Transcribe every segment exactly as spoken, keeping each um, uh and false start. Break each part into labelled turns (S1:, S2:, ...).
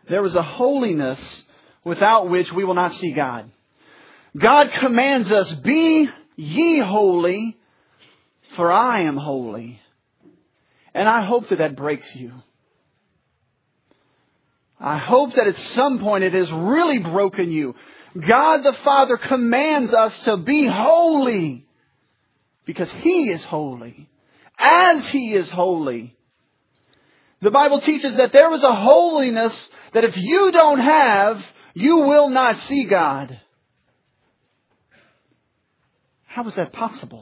S1: There is a holiness without which we will not see God. God commands us, be ye holy, for I am holy. And I hope that that breaks you. I hope that at some point it has really broken you. God the Father commands us to be holy because He is holy, as He is holy. The Bible teaches that there is a holiness that if you don't have, you will not see God. How is that possible?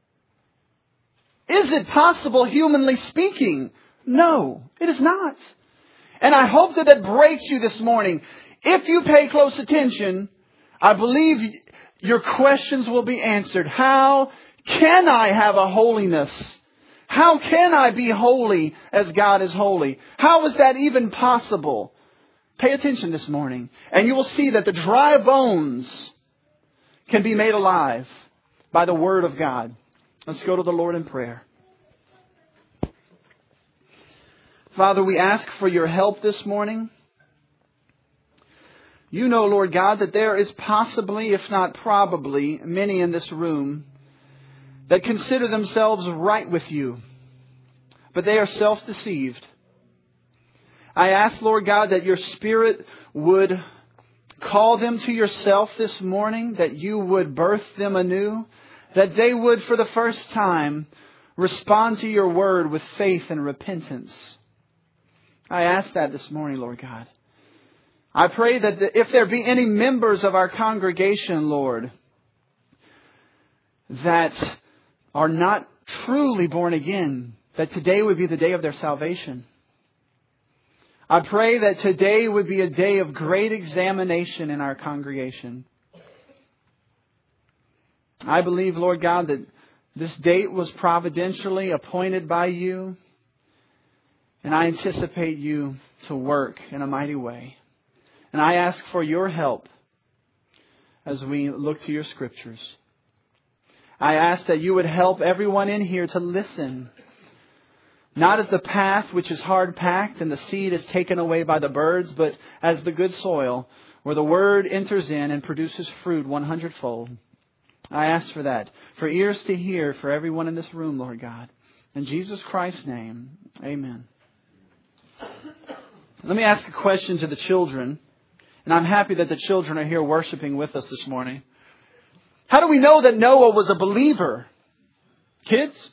S1: Is it possible, humanly speaking? No, it is not. And I hope that that breaks you this morning. If you pay close attention, I believe your questions will be answered. How can I have a holiness? How can I be holy as God is holy? How is that even possible? Pay attention this morning, and you will see that the dry bones can be made alive by the Word of God. Let's go to the Lord in prayer. Father, we ask for your help this morning. You know, Lord God, that there is possibly, if not probably, many in this room that consider themselves right with you, but they are self-deceived. I ask, Lord God, that your Spirit would call them to yourself this morning, that you would birth them anew, that they would, for the first time, respond to your word with faith and repentance. I ask that this morning, Lord God. I pray that if there be any members of our congregation, Lord, that are not truly born again, that today would be the day of their salvation. I pray that today would be a day of great examination in our congregation. I believe, Lord God, that this date was providentially appointed by you, and I anticipate you to work in a mighty way. And I ask for your help as we look to your scriptures. I ask that you would help everyone in here to listen. Not as the path which is hard packed and the seed is taken away by the birds, but as the good soil where the word enters in and produces fruit one hundredfold. I ask for that. For ears to hear for everyone in this room, Lord God. In Jesus Christ's name, amen. Let me ask a question to the children. And I'm happy that the children are here worshiping with us this morning. How do we know that Noah was a believer? Kids?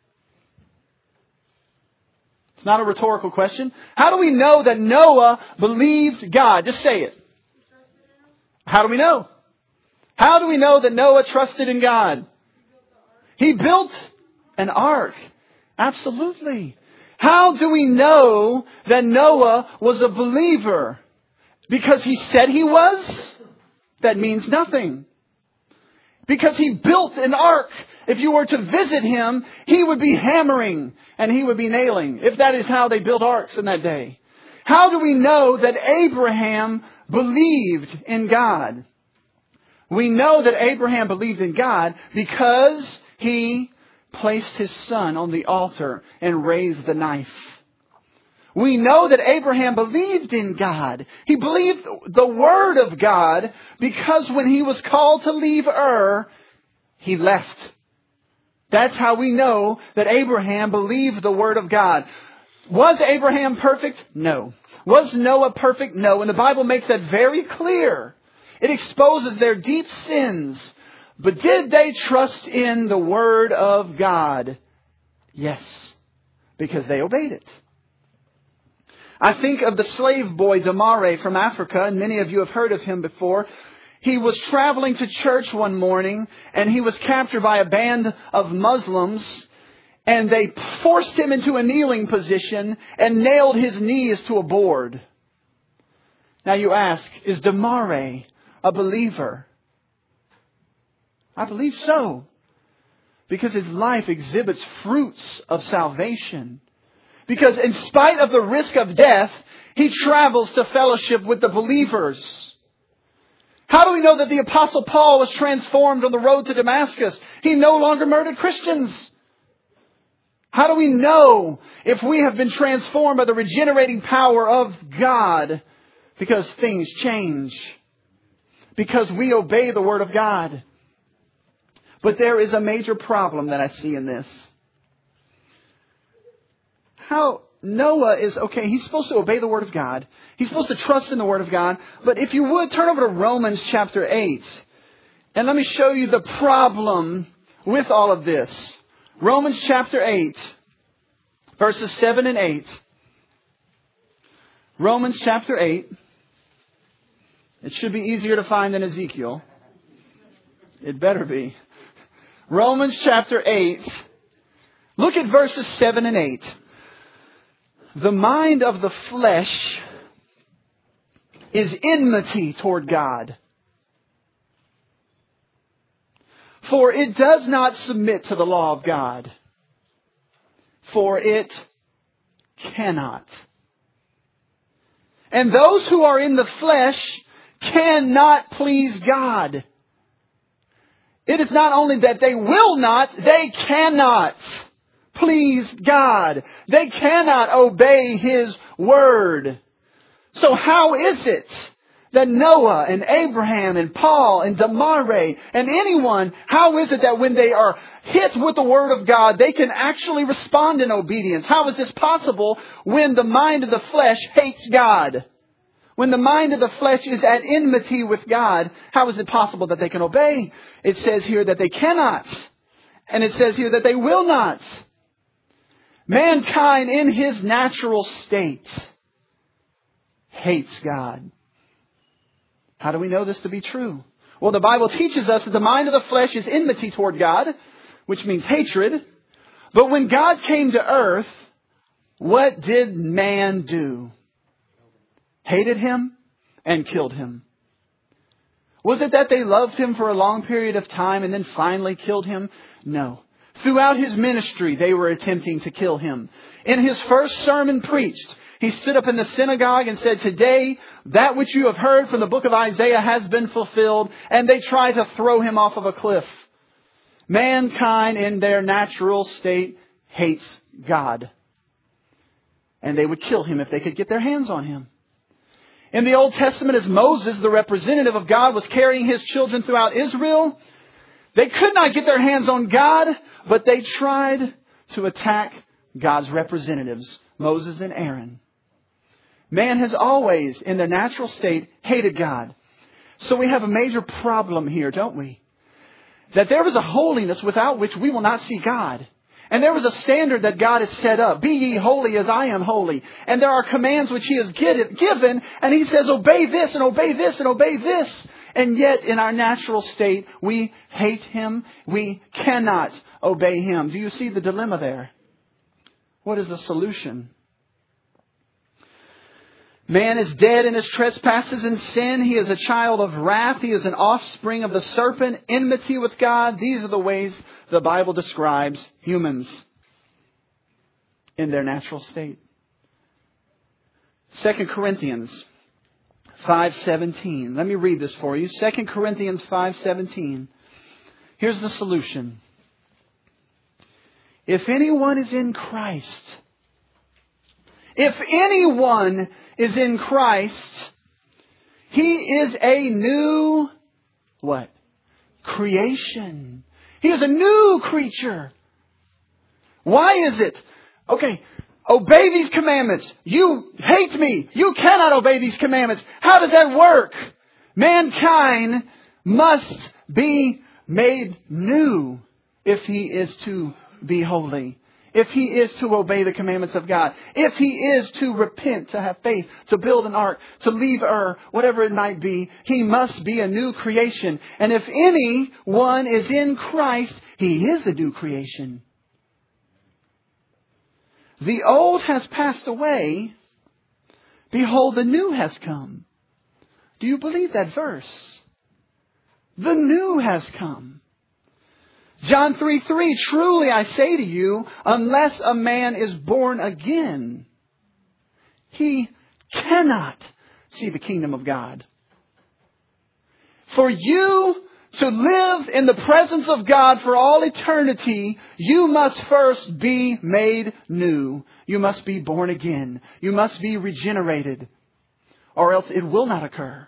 S1: It's not a rhetorical question. How do we know that Noah believed God? Just say it. How do we know? How do we know that Noah trusted in God? He built an ark. Absolutely. How do we know that Noah was a believer? Because he said he was? That means nothing. Because he built an ark. If you were to visit him, he would be hammering and he would be nailing. If that is how they built arks in that day. How do we know that Abraham believed in God? We know that Abraham believed in God because he placed his son on the altar and raised the knife. We know that Abraham believed in God. He believed the word of God because when he was called to leave Ur, he left. That's how we know that Abraham believed the word of God. Was Abraham perfect? No. Was Noah perfect? No. And the Bible makes that very clear. It exposes their deep sins. But did they trust in the word of God? Yes. Because they obeyed it. I think of the slave boy Damare from Africa, and many of you have heard of him before. He was traveling to church one morning, and he was captured by a band of Muslims, and they forced him into a kneeling position and nailed his knees to a board. Now you ask, is Damare a believer? I believe so, because his life exhibits fruits of salvation. Because in spite of the risk of death, he travels to fellowship with the believers. How do we know that the Apostle Paul was transformed on the road to Damascus? He no longer murdered Christians. How do we know if we have been transformed by the regenerating power of God? Because things change. Because we obey the Word of God. But there is a major problem that I see in this. How Noah is, okay, he's supposed to obey the Word of God. He's supposed to trust in the Word of God. But if you would, turn over to Romans chapter eight. And let me show you the problem with all of this. Romans chapter eight, verses seven and eight. Romans chapter eight. It should be easier to find than Ezekiel. It better be. Romans chapter eight. Look at verses seven and eight. The mind of the flesh is enmity toward God. For it does not submit to the law of God. For it cannot. And those who are in the flesh cannot please God. It is not only that they will not, they cannot please God. They cannot obey His Word. So how is it that Noah and Abraham and Paul and Damare and anyone, how is it that when they are hit with the Word of God, they can actually respond in obedience? How is this possible when the mind of the flesh hates God? When the mind of the flesh is at enmity with God, how is it possible that they can obey? It says here that they cannot. And it says here that they will not. Mankind in his natural state hates God. How do we know this to be true? Well, the Bible teaches us that the mind of the flesh is enmity toward God, which means hatred. But when God came to earth, what did man do? Hated Him and killed Him. Was it that they loved Him for a long period of time and then finally killed Him? No. Throughout His ministry, they were attempting to kill Him. In His first sermon preached, He stood up in the synagogue and said, "Today, that which you have heard from the book of Isaiah has been fulfilled." And they tried to throw Him off of a cliff. Mankind in their natural state hates God. And they would kill Him if they could get their hands on Him. In the Old Testament, as Moses, the representative of God, was carrying his children throughout Israel, they could not get their hands on God, but they tried to attack God's representatives, Moses and Aaron. Man has always, in their natural state, hated God. So we have a major problem here, don't we? That there is a holiness without which we will not see God. And there is a standard that God has set up. Be ye holy as I am holy. And there are commands which He has given. And He says, obey this and obey this and obey this. And yet in our natural state, we hate Him. We cannot obey Him. Do you see the dilemma there? What is the solution? Man is dead in his trespasses and sin. He is a child of wrath. He is an offspring of the serpent. Enmity with God. These are the ways the Bible describes humans in their natural state. Second Corinthians five seventeen. Let me read this for you. Second Corinthians five seventeen. Here's the solution. If anyone is in Christ, if anyone is in Christ, he is a new, what? Creation. He is a new creature. Why is it? Okay, obey these commandments. You hate me. You cannot obey these commandments. How does that work? Mankind must be made new if he is to be holy. If he is to obey the commandments of God. If he is to repent, to have faith, to build an ark, to leave Ur, whatever it might be, he must be a new creation. And if anyone is in Christ, he is a new creation. The old has passed away. Behold, the new has come. Do you believe that verse? The new has come. John three three, truly I say to you, unless a man is born again, he cannot see the kingdom of God. For you to live in the presence of God for all eternity, you must first be made new. You must be born again. You must be regenerated. or else it will not occur.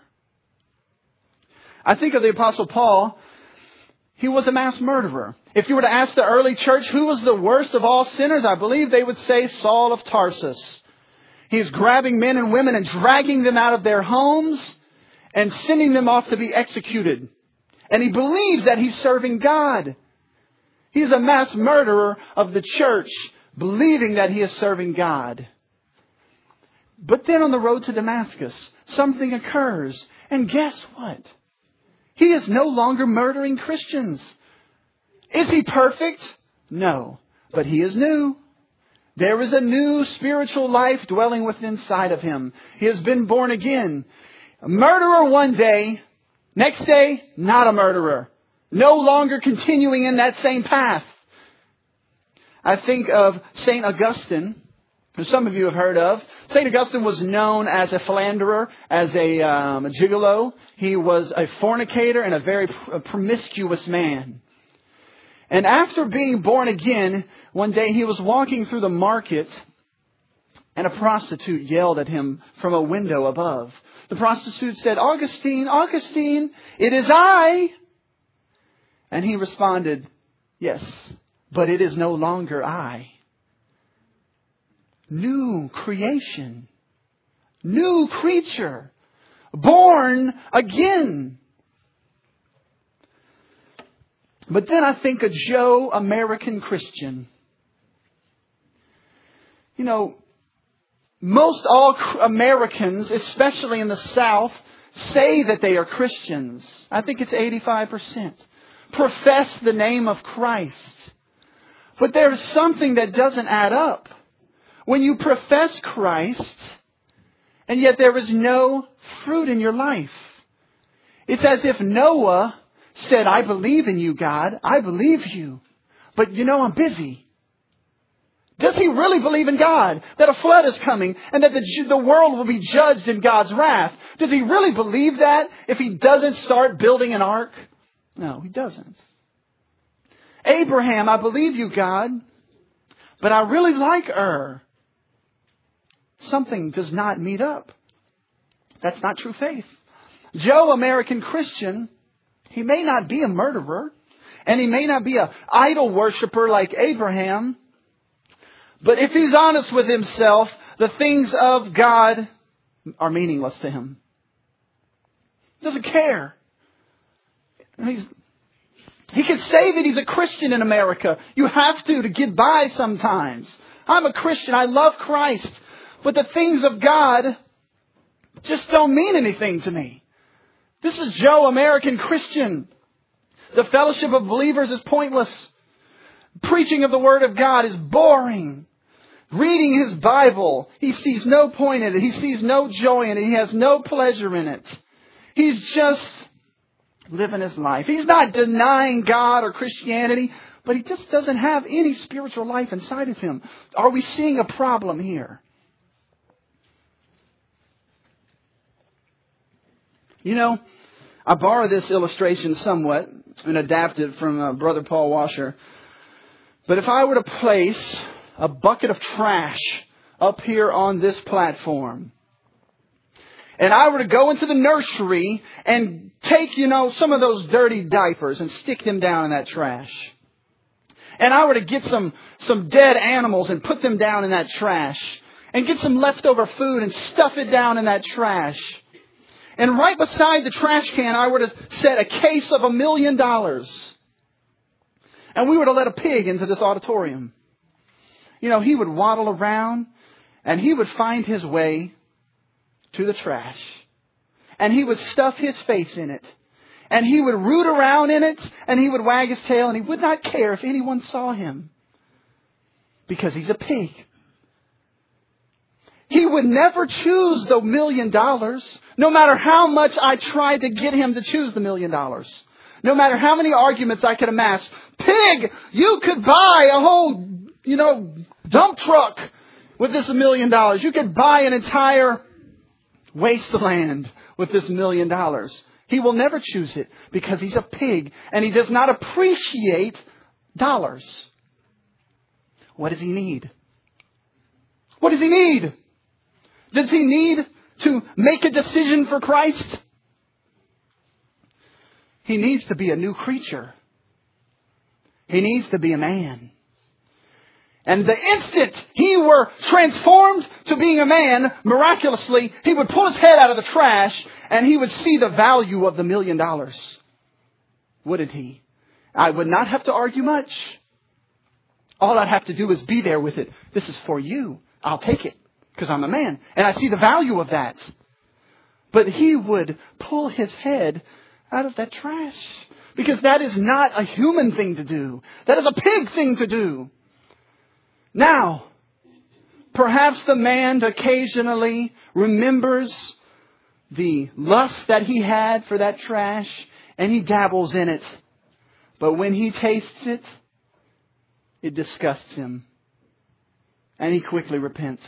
S1: I think of the Apostle Paul. He was a mass murderer. If you were to ask the early church who was the worst of all sinners, I believe they would say Saul of Tarsus. He's grabbing men and women and dragging them out of their homes and sending them off to be executed. And he believes that he's serving God. He's a mass murderer of the church, believing that he is serving God. But then on the road to Damascus, something occurs. And guess what? He is no longer murdering Christians. Is he perfect? No. But he is new. There is a new spiritual life dwelling within inside of him. He has been born again. A murderer one day, next day, not a murderer. No longer continuing in that same path. I think of Saint Augustine, who some of you have heard of. Saint Augustine was known as a philanderer, as a, um, a gigolo. He was a fornicator and a very pr- promiscuous man. And after being born again, one day he was walking through the market and a prostitute yelled at him from a window above. The prostitute said, "Augustine, Augustine, it is I." And he responded, "Yes, but it is no longer I." New creation. New creature. Born again. But then I think of Joe, American Christian. You know, most all Americans, especially in the South, say that they are Christians. I think it's eighty-five percent. Profess the name of Christ. But there's something that doesn't add up. When you profess Christ, and yet there is no fruit in your life. It's as if Noah said, "I believe in you, God. I believe you. But you know, I'm busy." Does he really believe in God? That a flood is coming and that the, the world will be judged in God's wrath? Does he really believe that if he doesn't start building an ark? No, he doesn't. Abraham, "I believe you, God, but I really like Ur." Something does not meet up. That's not true faith. Joe, American Christian, he may not be a murderer, and he may not be an idol worshiper like Abraham, but if he's honest with himself, the things of God are meaningless to him. He doesn't care. He's, he can say that he's a Christian in America. You have to to get by sometimes. I'm a Christian. I love Christ. But the things of God just don't mean anything to me. This is Joe, American Christian. The fellowship of believers is pointless. Preaching of the Word of God is boring. Reading his Bible, he sees no point in it. He sees no joy in it. He has no pleasure in it. He's just living his life. He's not denying God or Christianity, but he just doesn't have any spiritual life inside of him. Are we seeing a problem here? You know, I borrow this illustration somewhat and adapt it from uh, Brother Paul Washer. But if I were to place a bucket of trash up here on this platform, and I were to go into the nursery and take, you know, some of those dirty diapers and stick them down in that trash, and I were to get some, some dead animals and put them down in that trash, and get some leftover food and stuff it down in that trash, and right beside the trash can, I were to set a case of a million dollars. And we were to let a pig into this auditorium. You know, he would waddle around and he would find his way to the trash. And he would stuff his face in it. And he would root around in it and he would wag his tail and he would not care if anyone saw him. Because he's a pig. He would never choose the million dollars, no matter how much I tried to get him to choose the million dollars. No matter how many arguments I could amass. Pig, you could buy a whole, you know, dump truck with this million dollars. You could buy an entire wasteland with this million dollars. He will never choose it because he's a pig and he does not appreciate dollars. What does he need? What does he need? Does he need to make a decision for Christ, he needs to be a new creature. He needs to be a man. And the instant he were transformed to being a man, miraculously, he would pull his head out of the trash and he would see the value of the million dollars. Wouldn't he? I would not have to argue much. All I'd have to do is be there with it. This is for you. I'll take it because I'm a man. And I see the value of that. But he would pull his head out of that trash. Because that is not a human thing to do. That is a pig thing to do. Now, perhaps the man occasionally remembers the lust that he had for that trash and he dabbles in it. But when he tastes it, it disgusts him. And he quickly repents.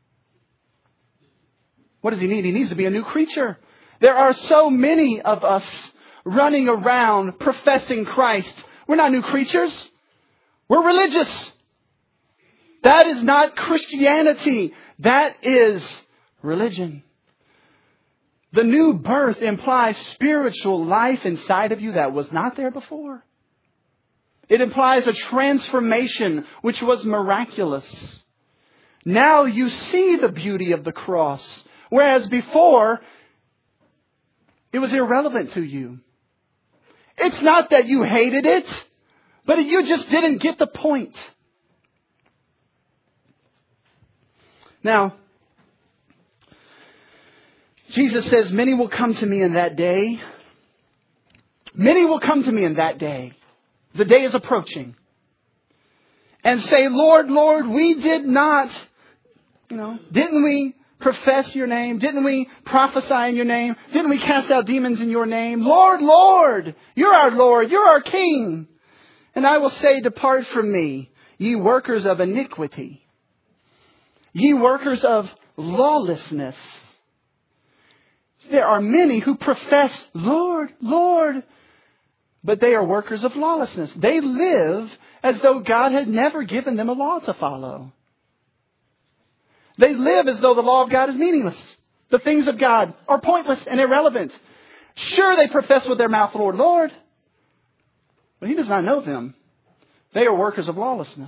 S1: What does he need? He needs to be a new creature. There are so many of us running around professing Christ. We're not new creatures. We're religious. That is not Christianity. That is religion. The new birth implies spiritual life inside of you that was not there before. It implies a transformation which was miraculous. Now you see the beauty of the cross, whereas before it was irrelevant to you. It's not that you hated it, but you just didn't get the point. Now, Jesus says, many will come to me in that day. Many will come to me in that day. The day is approaching. And say, Lord, Lord, we did not, you know, didn't we profess your name? Didn't we prophesy in your name? Didn't we cast out demons in your name? Lord, Lord, you're our Lord, you're our King. And I will say, depart from me, ye workers of iniquity. Ye workers of lawlessness. There are many who profess, Lord, Lord, but they are workers of lawlessness. They live as though God had never given them a law to follow. They live as though the law of God is meaningless. The things of God are pointless and irrelevant. Sure, they profess with their mouth, Lord, Lord, but He does not know them. They are workers of lawlessness.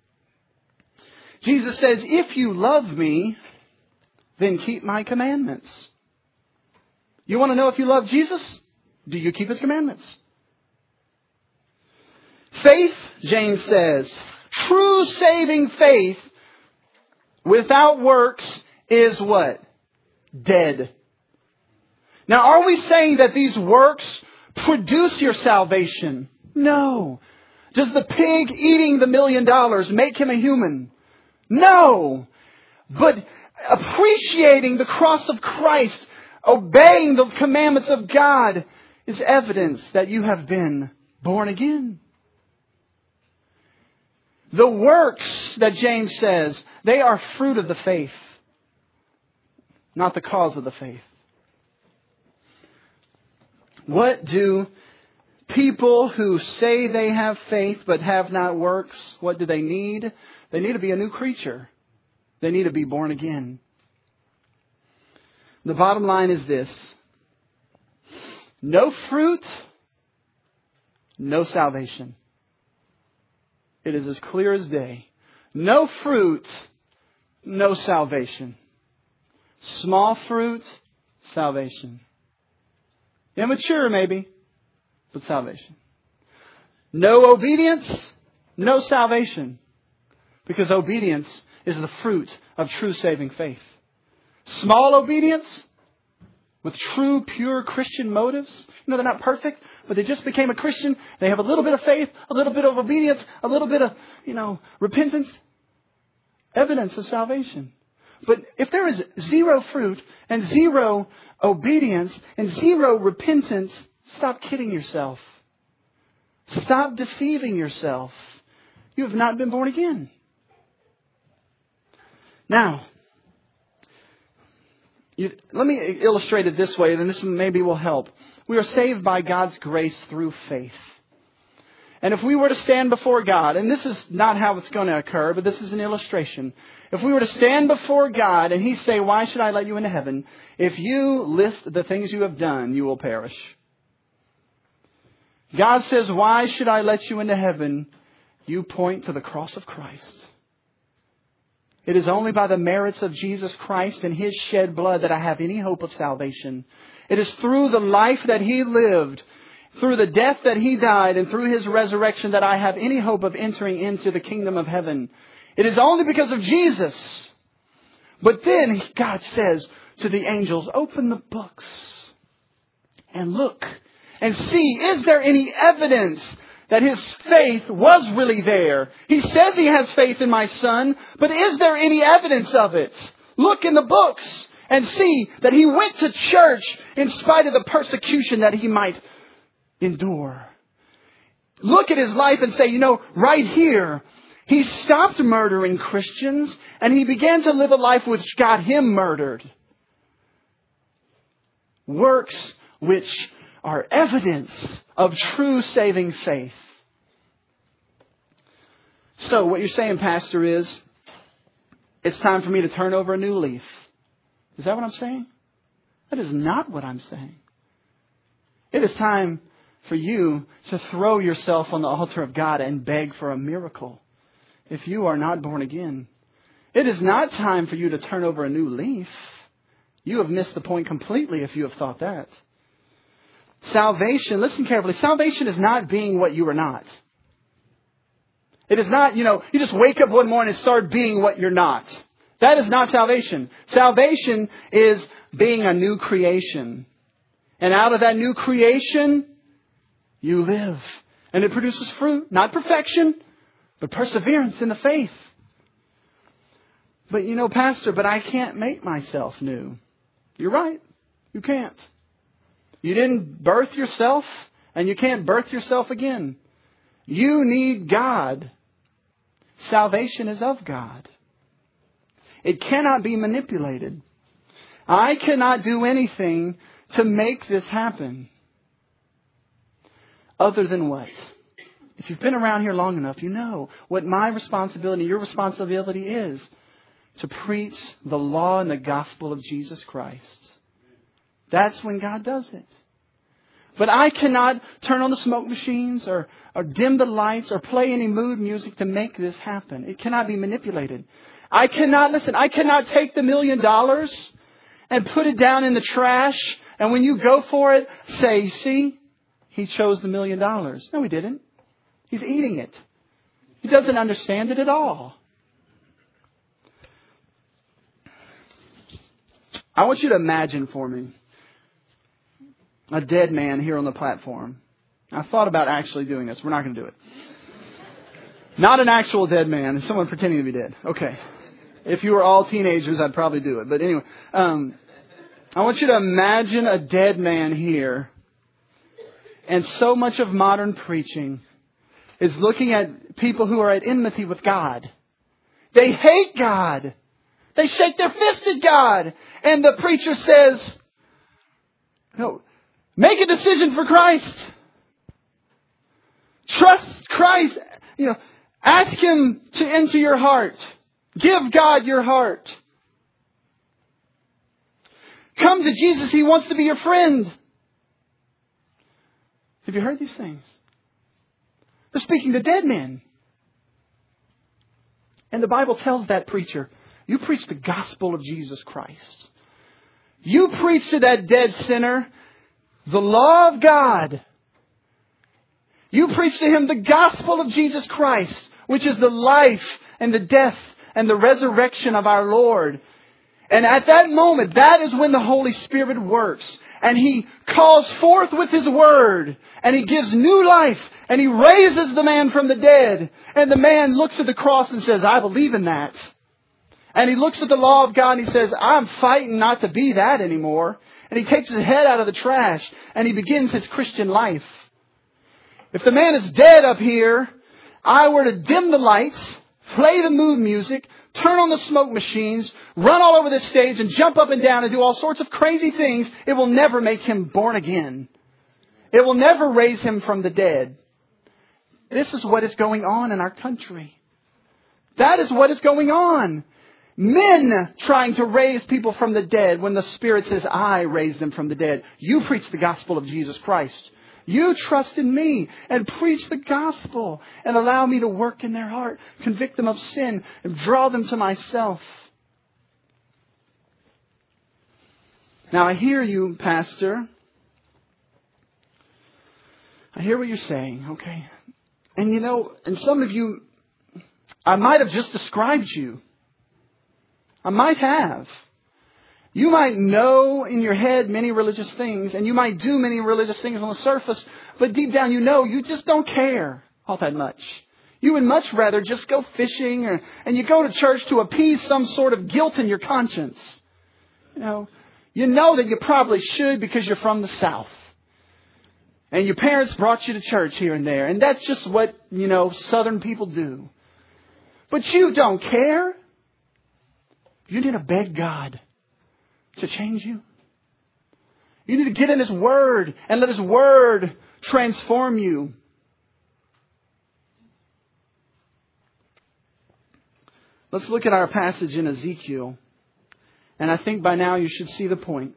S1: Jesus says, if you love me, then keep my commandments. You want to know if you love Jesus? Do you keep His commandments? Faith, James says, true saving faith without works is what? Dead. Now, are we saying that these works produce your salvation? No. Does the pig eating the million dollars make him a human? No. But appreciating the cross of Christ, obeying the commandments of God, is evidence that you have been born again. The works that James says, they are fruit of the faith, not the cause of the faith. What do people who say they have faith but have not works, what do they need? They need to be a new creature. They need to be born again. The bottom line is this. No fruit, no salvation. It is as clear as day. No fruit, no salvation. Small fruit, salvation. Immature maybe, but salvation. No obedience, no salvation. Because obedience is the fruit of true saving faith. Small obedience with true, pure Christian motives. You know, they're not perfect, but they just became a Christian. They have a little bit of faith, a little bit of obedience, a little bit of, you know, repentance. Evidence of salvation. But if there is zero fruit and zero obedience and zero repentance, stop kidding yourself. Stop deceiving yourself. You have not been born again. Now, you, let me illustrate it this way, then this maybe will help. We are saved by God's grace through faith. And if we were to stand before God, and this is not how it's going to occur, but this is an illustration. If we were to stand before God and He say, why should I let you into heaven? If you list the things you have done, you will perish. God says, why should I let you into heaven? You point to the cross of Christ. It is only by the merits of Jesus Christ and His shed blood that I have any hope of salvation. It is through the life that He lived, through the death that He died, and through His resurrection that I have any hope of entering into the kingdom of heaven. It is only because of Jesus. But then God says to the angels, open the books and look and see, is there any evidence that his faith was really there? He says he has faith in my Son, but is there any evidence of it? Look in the books and see that he went to church in spite of the persecution that he might endure. Look at his life and say, you know, right here, he stopped murdering Christians and he began to live a life which got him murdered. Works which are evidence of true saving faith. So what you're saying, Pastor, is it's time for me to turn over a new leaf. Is that what I'm saying? That is not what I'm saying. It is time for you to throw yourself on the altar of God and beg for a miracle if you are not born again. It is not time for you to turn over a new leaf. You have missed the point completely if you have thought that. Salvation, listen carefully, salvation is not being what you are not. It is not, you know, you just wake up one morning and start being what you're not. That is not salvation. Salvation is being a new creation. And out of that new creation, you live. And it produces fruit, not perfection, but perseverance in the faith. But you know, Pastor, but I can't make myself new. You're right. You can't. You didn't birth yourself, and you can't birth yourself again. You need God. Salvation is of God. It cannot be manipulated. I cannot do anything to make this happen. Other than what? If you've been around here long enough, you know what my responsibility, your responsibility is. To preach the law and the gospel of Jesus Christ. That's when God does it. But I cannot turn on the smoke machines or, or dim the lights or play any mood music to make this happen. It cannot be manipulated. I cannot, listen, I cannot take the million dollars and put it down in the trash. And when you go for it, say, you see, he chose the million dollars. No, he didn't. He's eating it. He doesn't understand it at all. I want you to imagine for me a dead man here on the platform. I thought about actually doing this. We're not going to do it. Not an actual dead man. Someone pretending to be dead. Okay. If you were all teenagers, I'd probably do it. But anyway, um, I want you to imagine a dead man here. And so much of modern preaching is looking at people who are at enmity with God. They hate God. They shake their fist at God. And the preacher says, no, make a decision for Christ. Trust Christ. You know, ask Him to enter your heart. Give God your heart. Come to Jesus. He wants to be your friend. Have you heard these things? They're speaking to dead men. And the Bible tells that preacher, you preach the gospel of Jesus Christ. You preach to that dead sinner the law of God. You preach to him the gospel of Jesus Christ, which is the life and the death and the resurrection of our Lord. And at that moment, that is when the Holy Spirit works. And He calls forth with His word. And He gives new life. And He raises the man from the dead. And the man looks at the cross and says, I believe in that. And he looks at the law of God and he says, I'm fighting not to be that anymore. And he takes his head out of the trash and he begins his Christian life. If the man is dead up here, I were to dim the lights, play the mood music, turn on the smoke machines, run all over the stage and jump up and down and do all sorts of crazy things, it will never make him born again. It will never raise him from the dead. This is what is going on in our country. That is what is going on. Men trying to raise people from the dead when the Spirit says, I raised them from the dead. You preach the gospel of Jesus Christ. You trust in me and preach the gospel and allow me to work in their heart, convict them of sin, and draw them to myself. Now I hear you, Pastor. I hear what you're saying, okay? And you know, and some of you, I might have just described you. I might have. You might know in your head many religious things, and you might do many religious things on the surface, but deep down you know you just don't care all that much. You would much rather just go fishing, or, and you go to church to appease some sort of guilt in your conscience. You know, you know that you probably should because you're from the South. And your parents brought you to church here and there, and that's just what, you know, Southern people do. But you don't care. You need to beg God to change you. You need to get in His Word and let His Word transform you. Let's look at our passage in Ezekiel. And I think by now you should see the point.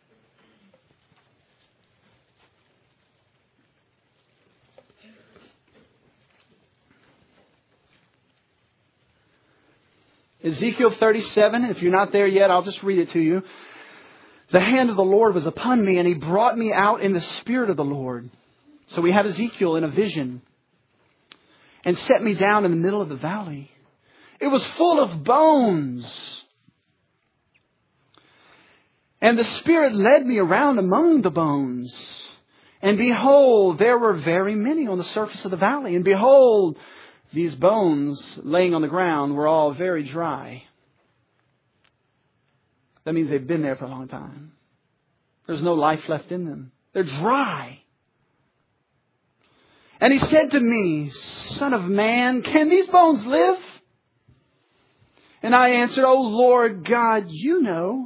S1: Ezekiel thirty-seven, if you're not there yet, I'll just read it to you. The hand of the Lord was upon me, and He brought me out in the spirit of the Lord. So we have Ezekiel in a vision. And set me down in the middle of the valley. It was full of bones. And the Spirit led me around among the bones. And behold, there were very many on the surface of the valley. And behold, these bones laying on the ground were all very dry. That means they've been there for a long time. There's no life left in them. They're dry. And He said to me, Son of man, can these bones live? And I answered, O Lord God, you know.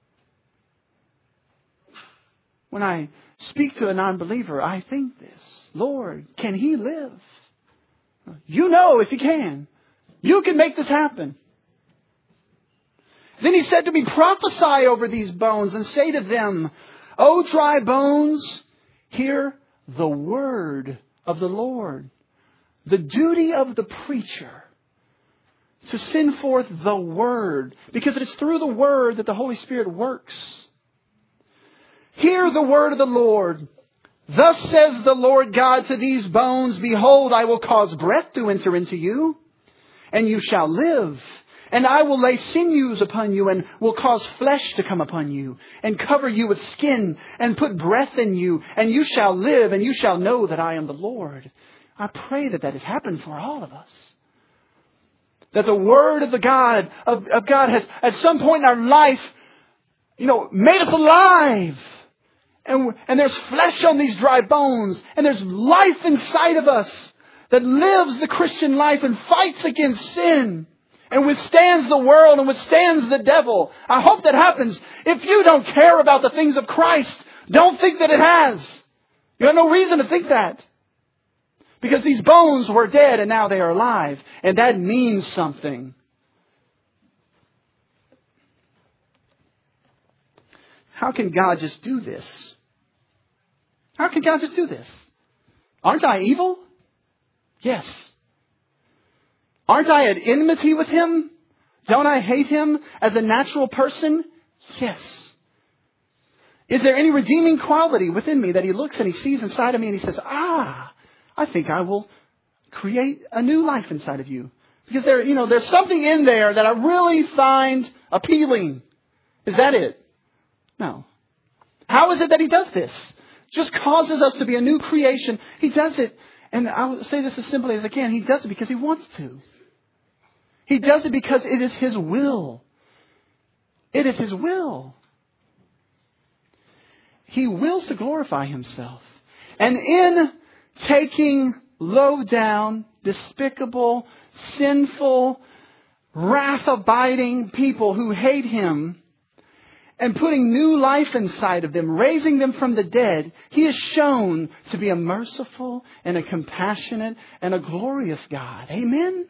S1: When I speak to a non-believer, I think this. Lord, can he live? You know if He can. You can make this happen. Then He said to me, prophesy over these bones and say to them, O dry bones, hear the word of the Lord. The duty of the preacher to send forth the word, because it is through the word that the Holy Spirit works. Hear the word of the Lord. Thus says the Lord God to these bones, behold, I will cause breath to enter into you, and you shall live. And I will lay sinews upon you, and will cause flesh to come upon you, and cover you with skin, and put breath in you, and you shall live, and you shall know that I am the Lord. I pray that that has happened for all of us. That the word of the God of, of God has at some point in our life, you know, made us alive. And, and there's flesh on these dry bones. And there's life inside of us that lives the Christian life and fights against sin. And withstands the world and withstands the devil. I hope that happens. If you don't care about the things of Christ, don't think that it has. You have no reason to think that. Because these bones were dead and now they are alive. And that means something. How can God just do this? How can God just do this? Aren't I evil? Yes. Aren't I at enmity with Him? Don't I hate Him as a natural person? Yes. Is there any redeeming quality within me that He looks and He sees inside of me and He says, ah, I think I will create a new life inside of you. Because there, you know, there's something in there that I really find appealing. Is that it? No. How is it that He does this? Just causes us to be a new creation. He does it. And I will say this as simply as I can. He does it because He wants to. He does it because it is His will. It is His will. He wills to glorify Himself. And in taking low down, despicable, sinful, wrath-abiding people who hate Him and putting new life inside of them, raising them from the dead, He is shown to be a merciful and a compassionate and a glorious God. Amen?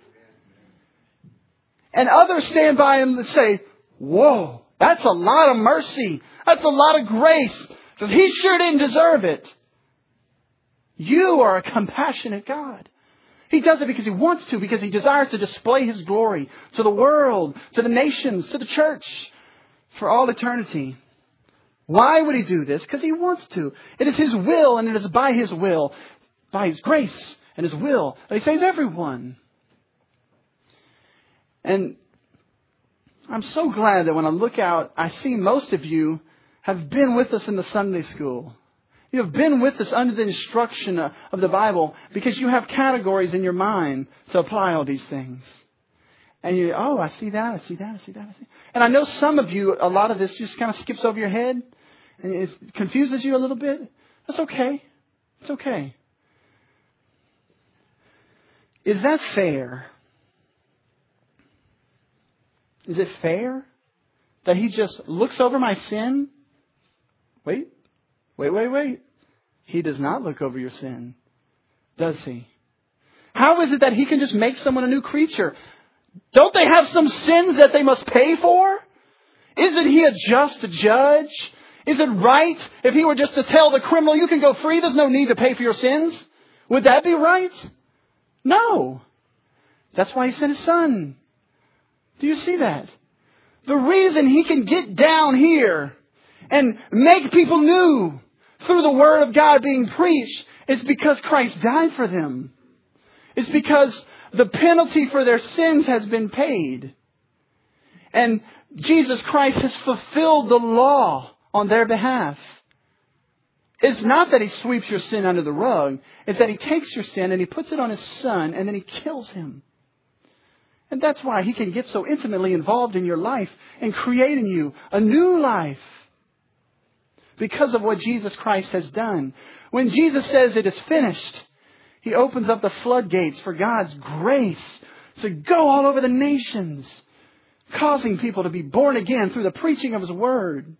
S1: And others stand by and say, whoa, that's a lot of mercy. That's a lot of grace. Because He sure didn't deserve it. You are a compassionate God. He does it because He wants to, because He desires to display His glory to the world, to the nations, to the church, for all eternity. Why would He do this? Because He wants to. It is His will, and it is by His will, by His grace and His will, that He saves everyone. And I'm so glad that when I look out, I see most of you have been with us in the Sunday school. You have been with us under the instruction of the Bible because you have categories in your mind to apply all these things. And you, oh, I see that, I see that, I see that, I see. And I know some of you, a lot of this just kind of skips over your head and it confuses you a little bit. That's okay. It's okay. Is that fair? Is it fair that He just looks over my sin? Wait, wait, wait, wait. He does not look over your sin, does He? How is it that He can just make someone a new creature? Don't they have some sins that they must pay for? Isn't He a just judge? Is it right if He were just to tell the criminal, you can go free, there's no need to pay for your sins? Would that be right? No. That's why He sent His Son. Do you see that? The reason He can get down here and make people new through the Word of God being preached is because Christ died for them. It's because the penalty for their sins has been paid. And Jesus Christ has fulfilled the law on their behalf. It's not that He sweeps your sin under the rug. It's that He takes your sin and He puts it on His Son and then He kills Him. And that's why He can get so intimately involved in your life and create in you a new life. Because of what Jesus Christ has done. When Jesus says it is finished, He opens up the floodgates for God's grace to go all over the nations, causing people to be born again through the preaching of His Word.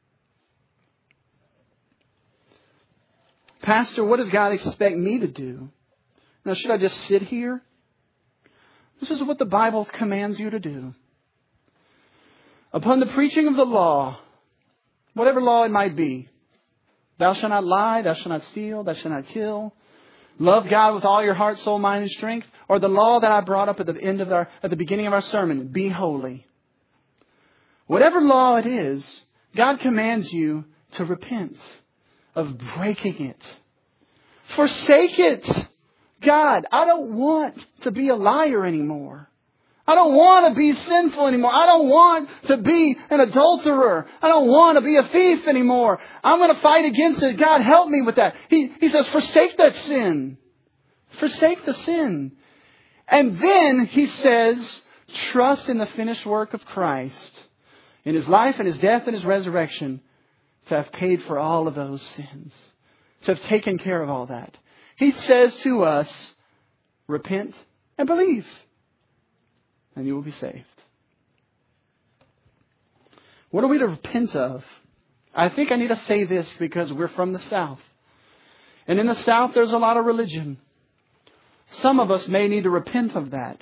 S1: Pastor, what does God expect me to do? Now, should I just sit here? This is what the Bible commands you to do. Upon the preaching of the law, whatever law it might be, thou shalt not lie, thou shalt not steal, thou shalt not kill, love God with all your heart, soul, mind, and strength, or the law that I brought up at the end of our, at the beginning of our sermon, be holy. Whatever law it is, God commands you to repent of breaking it. Forsake it. God, I don't want to be a liar anymore. I don't want to be sinful anymore. I don't want to be an adulterer. I don't want to be a thief anymore. I'm going to fight against it. God, help me with that. He, he says, forsake that sin. Forsake the sin. And then He says, trust in the finished work of Christ, in His life and His death and His resurrection, to have paid for all of those sins, to have taken care of all that. He says to us, repent and believe, and you will be saved. What are we to repent of? I think I need to say this because we're from the South. And in the South, there's a lot of religion. Some of us may need to repent of that.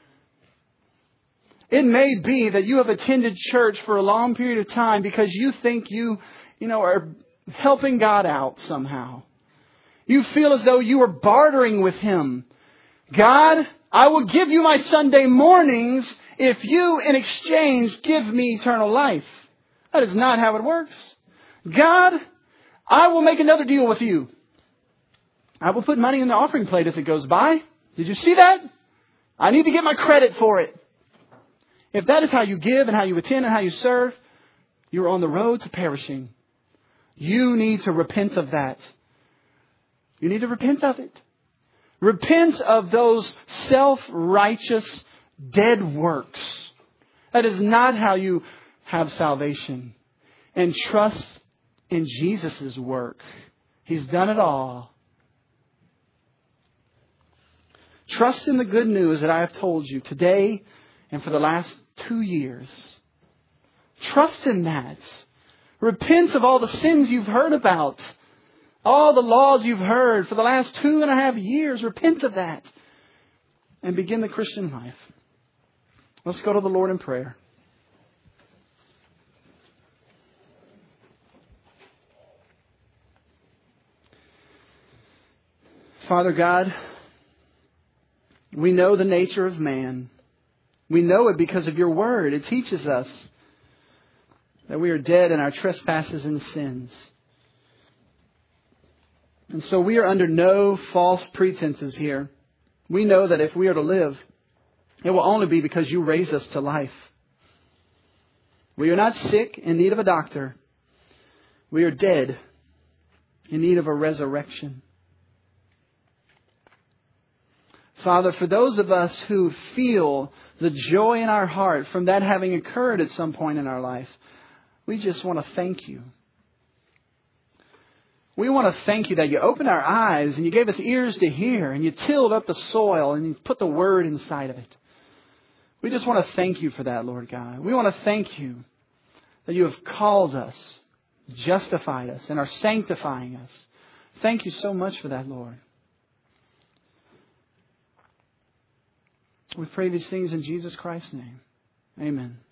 S1: It may be that you have attended church for a long period of time because you think you, you know, are helping God out somehow. You feel as though you are bartering with Him. God, I will give you my Sunday mornings if you, in exchange, give me eternal life. That is not how it works. God, I will make another deal with you. I will put money in the offering plate as it goes by. Did you see that? I need to get my credit for it. If that is how you give and how you attend and how you serve, you're on the road to perishing. You need to repent of that. You need to repent of it. Repent of those self-righteous dead works. That is not how you have salvation. And trust in Jesus' work. He's done it all. Trust in the good news that I have told you today and for the last two years. Trust in that. Repent of all the sins you've heard about. All the laws you've heard for the last two and a half years. Repent of that. And begin the Christian life. Let's go to the Lord in prayer. Father God, we know the nature of man. We know it because of your word. It teaches us that we are dead in our trespasses and sins. And so we are under no false pretenses here. We know that if we are to live, it will only be because you raised us to life. We are not sick in need of a doctor. We are dead in need of a resurrection. Father, for those of us who feel the joy in our heart from that having occurred at some point in our life, we just want to thank you. We want to thank you that you opened our eyes and you gave us ears to hear and you tilled up the soil and you put the word inside of it. We just want to thank you for that, Lord God. We want to thank you that you have called us, justified us, and are sanctifying us. Thank you so much for that, Lord. We pray these things in Jesus Christ's name. Amen.